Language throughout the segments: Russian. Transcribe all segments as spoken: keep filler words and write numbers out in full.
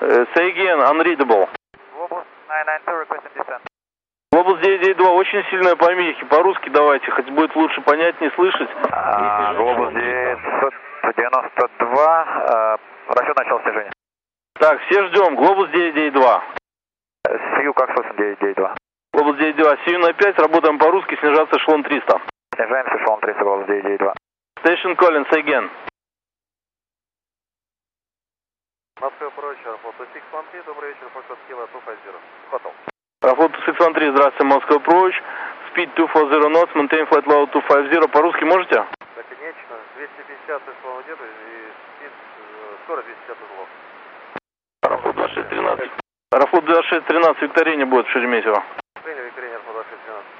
Uh, say again, unreadable. Global nine nine two requesting descent. Global девять девять два, очень сильные помехи. По-русски давайте, хоть будет лучше понять, не слышать. Global девятьсот девяносто два, расчет начал снижение. Так, все ждем. Global девять девять два. Сью, как слышно, девять девять два. Global девять девять два, Сью на пять, работаем по-русски, снижаться эшелон триста. Снижаемся, эшелон триста, Global девять девять два. Station calling, say again. Москва Approach, Airport two six one three, добрый вечер, Foxtrot Kilo two five zero. Хотел. Airport two six one three, здравствуйте, Moscow Approach. Speed two four zero knots, maintain flight level two five zero. По-русски можете? Да, конечно, двести пятьдесят эшелон где-то и спид, скорость двести пятьдесят узлов. Аэрофлот двадцать шесть тринадцать. Аэрофлот двадцать шесть тринадцать, Викторине будет в Шереметьево. Принял, Викторине, Аэрофлот двадцать шесть тринадцать.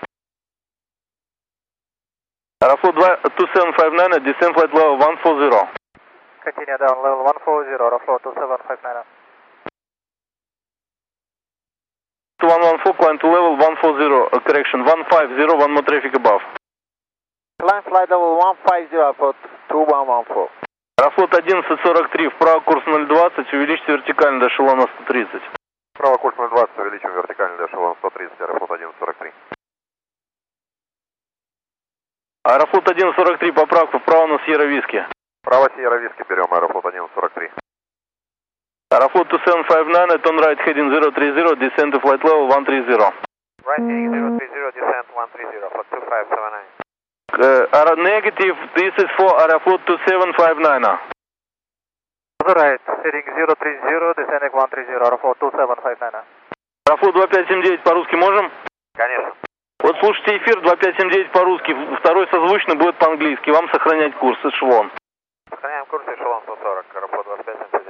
Аэрофлот two seven five nine, descent flight level one four zero. Continue down level one four zero, Aeroflot two seven five nine. one one four, climb to level one four zero, uh, correction, one five zero, one more traffic above. Climb flight level one five zero, Airport two one one four. Аэрофлот одиннадцать сорок три, вправо курс ноль двадцать, увеличьте вертикально до эшелона сто тридцать. Право курс ноль двадцать, увеличим вертикально до эшелона сто тридцать, Аэрофлот одиннадцать сорок три. Аэрофлот одиннадцать сорок три, поправка, вправо на Сьерра Виски. Право Сьерра Виски берем, Аэрофлот одиннадцать сорок три. Аэрофлот two seven five nine, turn right heading zero three zero, descend to flight level one three zero. Right heading zero three zero, descent one three zero, for two five seven nine. Uh, negative, this is for Aeroflot two seven five nine. Right, heading zero three zero, descending one three zero, Aeroflot two seven five nine. Аэрофлот два пять семь девять по-русски можем? Конечно. Вот слушайте эфир два пять семь девять по-русски, второй созвучный будет по-английски, вам сохранять курс, эшелон. Сохраняем курс, эшелон сто сорок, Аэрофлот двадцать пять семь девять.